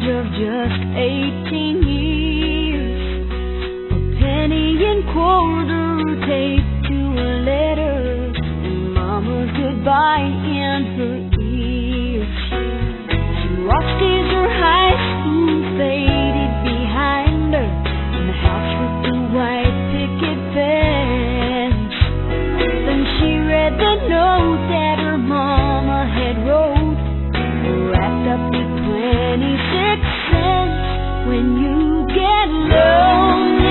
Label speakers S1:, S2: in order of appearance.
S1: age of just 18 years. A penny and quarter taped to a letter, and Mama's goodbye in her ears. She watched as her high school faded behind her, in the house with the white picket fence. Then she read the note that her mama had wrote, wrapped up with 26 cents. When you get low,